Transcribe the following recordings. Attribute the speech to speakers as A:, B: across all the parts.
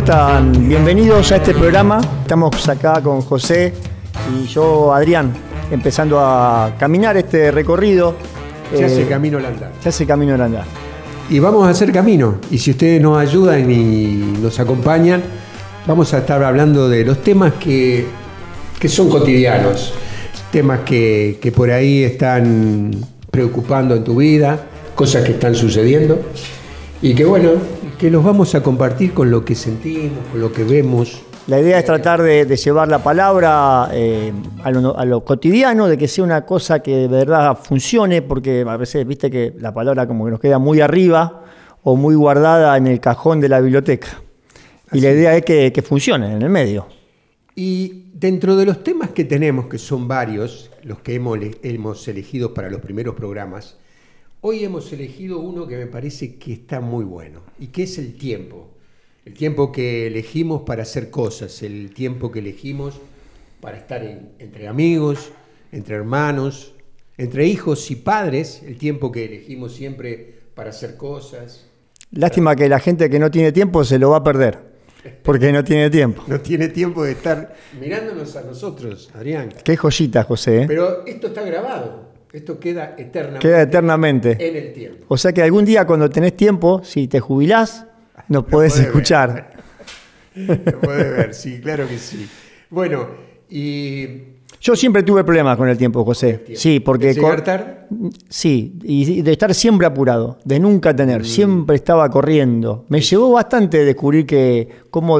A: están? Bienvenidos a este programa. Estamos acá con José y yo, Adrián, empezando a caminar este recorrido.
B: Se hace camino al andar.
A: Se hace camino al andar.
B: Y vamos a hacer camino. Y si ustedes nos ayudan y nos acompañan, vamos a estar hablando de los temas que son cotidianos. Temas que por ahí están preocupando en tu vida, cosas que están sucediendo. Y que bueno, que los vamos a compartir con lo que sentimos, con lo que vemos.
A: La idea es tratar de llevar la palabra a lo cotidiano, de que sea una cosa que de verdad funcione, porque a veces viste que la palabra como que nos queda muy arriba o muy guardada en el cajón de la biblioteca. Y la idea es que funcione en el medio.
B: Y dentro de los temas que tenemos, que son varios, los que hemos elegido para los primeros programas, hoy hemos elegido uno que me parece que está muy bueno, y que es el tiempo. El tiempo que elegimos para hacer cosas, el tiempo que elegimos para estar entre amigos, entre hermanos, entre hijos y padres, el tiempo que elegimos siempre para hacer cosas.
A: Lástima que la gente que no tiene tiempo se lo va a perder, porque no tiene tiempo.
B: No tiene tiempo de estar mirándonos a nosotros, Adrián.
A: Qué joyita, José.
B: Pero esto está grabado, esto queda eternamente.
A: Queda eternamente.
B: En el tiempo.
A: O sea que algún día cuando tenés tiempo, si te jubilás, nos podés escuchar.
B: Lo podés ver, sí, claro que sí. Bueno, y...
A: Yo siempre tuve problemas con el tiempo, José.
B: Tiempo.
A: Sí, porque...
B: ¿De llegar tarde?
A: Sí, y de estar siempre apurado, de nunca tener, siempre estaba corriendo. Me llevó bastante descubrir cómo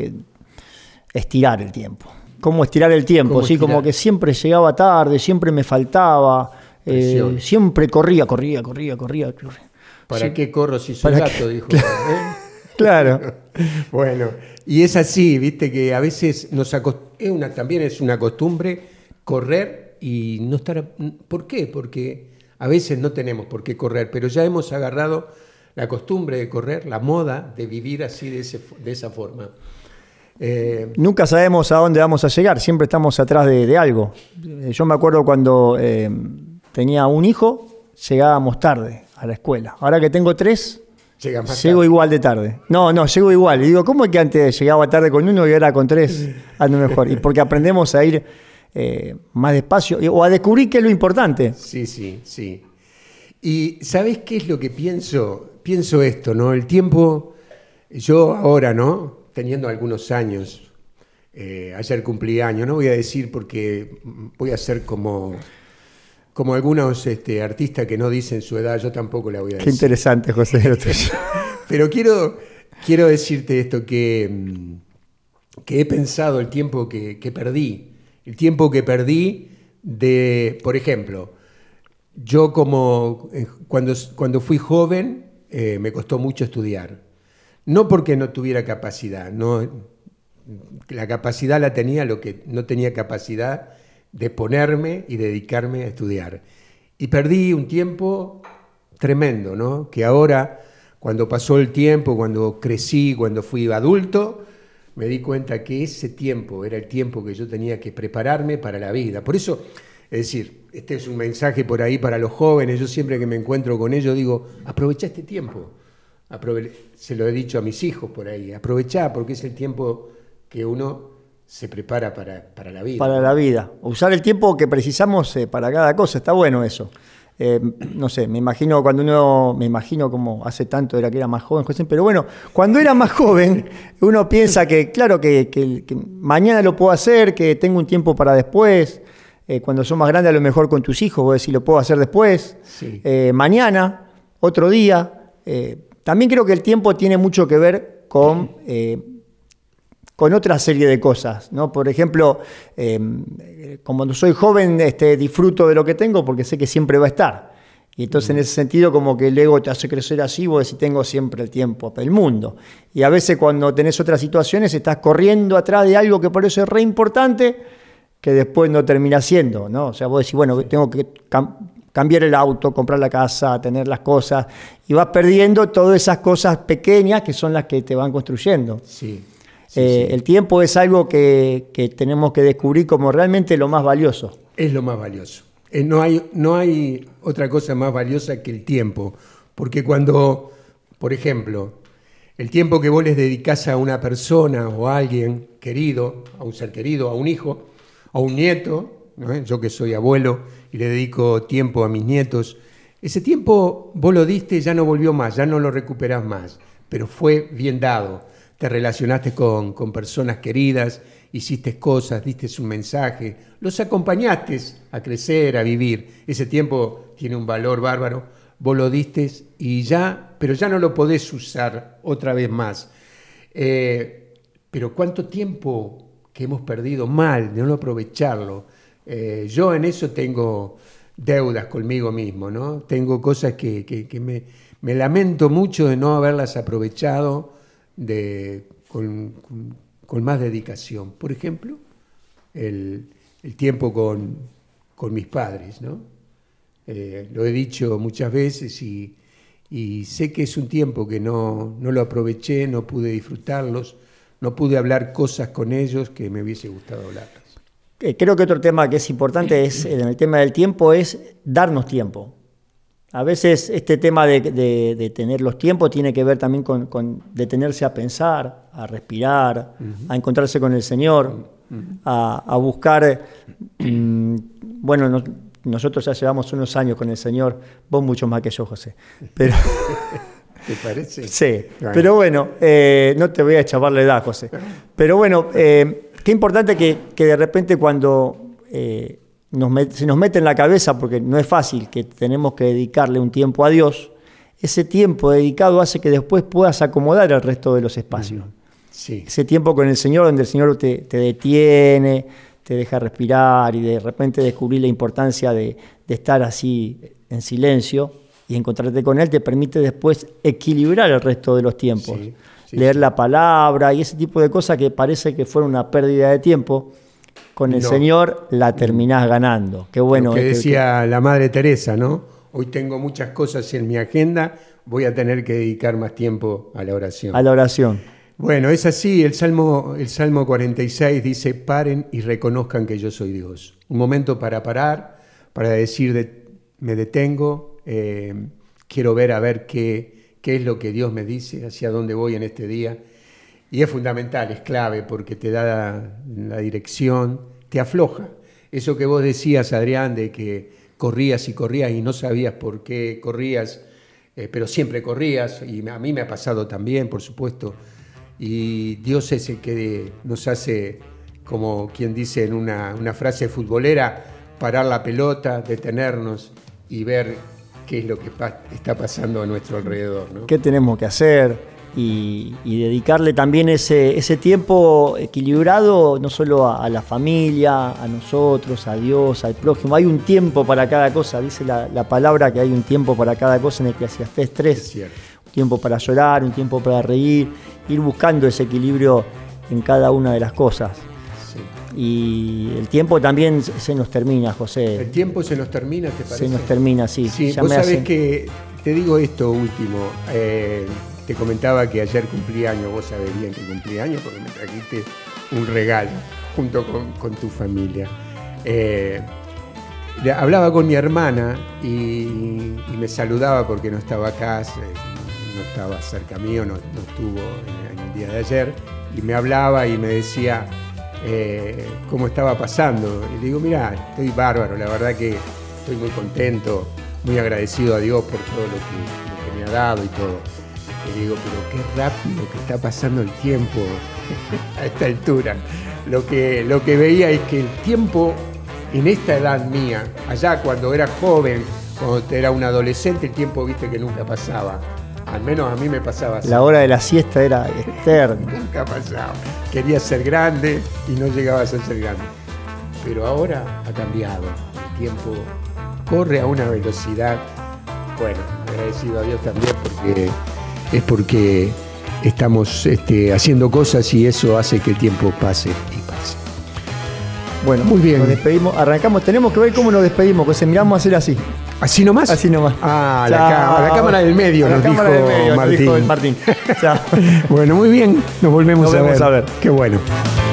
A: estirar el tiempo. Cómo estirar el tiempo, sí, como que siempre llegaba tarde, siempre me faltaba, siempre corría.
B: ¿Para
A: sí.
B: qué corro si soy gato? Dijo.
A: Claro.
B: Bueno, y es así, viste, que a veces también es una costumbre correr y no estar... ¿Por qué? Porque a veces no tenemos por qué correr, pero ya hemos agarrado la costumbre de correr, la moda de vivir así de esa forma.
A: Nunca sabemos a dónde vamos a llegar, siempre estamos atrás de algo. Yo me acuerdo cuando tenía un hijo, llegábamos tarde a la escuela. Ahora que tengo 3... Llego igual de tarde. No, llego igual. Y digo, ¿cómo es que antes llegaba tarde con 1 y ahora con 3 ando mejor? Y porque aprendemos a ir más despacio o a descubrir qué es lo importante.
B: Sí. Y ¿sabés qué es lo que pienso? Pienso esto, ¿no? El tiempo, yo ahora, ¿no? Teniendo algunos años, ayer cumplí años, no voy a decir porque voy a ser como algunos artistas que no dicen su edad, yo tampoco la voy a decir.
A: Qué interesante, José.
B: Pero quiero decirte esto, que he pensado el tiempo que perdí. El tiempo que perdí por ejemplo, yo cuando fui joven me costó mucho estudiar. No porque no tuviera capacidad, no, la capacidad la tenía, lo que no tenía capacidad de ponerme y dedicarme a estudiar. Y perdí un tiempo tremendo, ¿no? Que ahora, cuando pasó el tiempo, cuando crecí, cuando fui adulto, me di cuenta que ese tiempo era el tiempo que yo tenía que prepararme para la vida. Por eso, es decir, este es un mensaje por ahí para los jóvenes. Yo siempre que me encuentro con ellos digo, aprovecha este tiempo. Se lo he dicho a mis hijos por ahí, aprovechá porque es el tiempo que uno se prepara para la vida.
A: Para la vida. Usar el tiempo que precisamos para cada cosa. Está bueno eso. No sé, me imagino como hace tanto era que era más joven, José, pero bueno, cuando era más joven, uno piensa que, claro, que mañana lo puedo hacer, que tengo un tiempo para después. Cuando sos más grande, a lo mejor con tus hijos, vos decís, lo puedo hacer después.
B: Sí.
A: Mañana, otro día. También creo que el tiempo tiene mucho que ver con otra serie de cosas, ¿no? Por ejemplo, como cuando soy joven disfruto de lo que tengo porque sé que siempre va a estar. Y entonces en ese sentido como que el ego te hace crecer así, vos decís, tengo siempre el tiempo del mundo. Y a veces cuando tenés otras situaciones estás corriendo atrás de algo que por eso es re importante, que después no termina siendo, ¿no? O sea, vos decís, bueno, tengo que cambiar el auto, comprar la casa, tener las cosas, y vas perdiendo todas esas cosas pequeñas que son las que te van construyendo.
B: Sí.
A: El tiempo es algo que tenemos que descubrir como realmente lo más valioso.
B: Es lo más valioso. No hay otra cosa más valiosa que el tiempo. Porque cuando, por ejemplo, el tiempo que vos les dedicás a una persona o a alguien querido, a un ser querido, a un hijo, a un nieto, ¿no? Yo que soy abuelo y le dedico tiempo a mis nietos, ese tiempo vos lo diste, ya no volvió más, ya no lo recuperás más, pero fue bien dado. Te relacionaste con personas queridas, hiciste cosas, diste un mensaje, los acompañaste a crecer, a vivir. Ese tiempo tiene un valor bárbaro, vos lo diste y ya, pero ya no lo podés usar otra vez más. Pero ¿cuánto tiempo que hemos perdido mal de no aprovecharlo? Yo en eso tengo deudas conmigo mismo, ¿no? Tengo cosas que me lamento mucho de no haberlas aprovechado con más dedicación. Por ejemplo, el tiempo con mis padres, ¿no? Lo he dicho muchas veces y sé que es un tiempo que no lo aproveché, no pude disfrutarlos, no pude hablar cosas con ellos que me hubiese gustado hablarlas.
A: Creo que otro tema que es importante en el tema del tiempo es darnos tiempo. A veces este tema de tener los tiempos tiene que ver también con detenerse a pensar, a respirar, a encontrarse con el Señor, a buscar. Bueno, nosotros ya llevamos unos años con el Señor, vos mucho más que yo, José. Pero,
B: ¿te parece?
A: Sí, bueno. Pero bueno, no te voy a echar la edad, José. Pero bueno, qué importante que de repente cuando se nos mete en la cabeza, porque no es fácil, que tenemos que dedicarle un tiempo a Dios, ese tiempo dedicado hace que después puedas acomodar el resto de los espacios.
B: Sí.
A: Ese tiempo con el Señor, donde el Señor te detiene, te deja respirar y de repente descubrir la importancia de estar así en silencio y encontrarte con Él, te permite después equilibrar el resto de los tiempos. Sí, leer la palabra y ese tipo de cosas que parece que fueron una pérdida de tiempo, con el Señor la terminás ganando. Qué bueno.
B: Lo que decía la Madre Teresa, ¿no? Hoy tengo muchas cosas en mi agenda, voy a tener que dedicar más tiempo a la oración.
A: A la oración.
B: Bueno, es así, el Salmo 46 dice, paren y reconozcan que yo soy Dios. Un momento para parar, para decir, me detengo, quiero ver a ver qué es lo que Dios me dice, hacia dónde voy en este día. Y es fundamental, es clave, porque te da la dirección, te afloja. Eso que vos decías, Adrián, de que corrías y no sabías por qué corrías, pero siempre corrías, y a mí me ha pasado también, por supuesto. Y Dios es el que nos hace, como quien dice en una frase futbolera, parar la pelota, detenernos y ver qué es lo que está pasando a nuestro alrededor, ¿no?
A: ¿Qué tenemos que hacer? Y dedicarle también ese tiempo equilibrado, no solo a la familia, a nosotros, a Dios, al prójimo. Hay un tiempo para cada cosa, dice la palabra que hay un tiempo para cada cosa en Eclesiastés 3. Un tiempo para llorar, un tiempo para reír, ir buscando ese equilibrio en cada una de las cosas. Sí. Y el tiempo también se nos termina, José.
B: ¿El tiempo se nos termina, te parece?
A: Se nos termina, sí.
B: Sí, vos sabés que, te digo esto último, te comentaba que ayer cumplí años, vos sabés bien que cumplí años porque me trajiste un regalo junto con tu familia. Hablaba con mi hermana y me saludaba porque no estaba acá, no estaba cerca mío, no estuvo en el día de ayer, y me hablaba y me decía cómo estaba pasando. Y le digo, mirá, estoy bárbaro, la verdad que estoy muy contento, muy agradecido a Dios por todo lo que me ha dado y todo. Le digo, pero qué rápido que está pasando el tiempo a esta altura. Lo que veía es que el tiempo en esta edad mía, allá cuando era joven, cuando era un adolescente, el tiempo, viste, que nunca pasaba. Al menos a mí me pasaba así.
A: La hora de la siesta era eterna.
B: Nunca pasaba. Quería ser grande y no llegabas a ser grande. Pero ahora ha cambiado. El tiempo corre a una velocidad. Bueno, agradecido a Dios también porque estamos haciendo cosas y eso hace que el tiempo pase y pase.
A: Bueno, muy bien. Nos despedimos, arrancamos. Tenemos que ver cómo nos despedimos, pues miramos a hacer así.
B: ¿Así nomás?
A: Así nomás.
B: Ah, la cámara del medio, nos dijo Martín.
A: Martín.
B: Bueno, muy bien. Nos volvemos a ver.
A: A ver.
B: Qué bueno.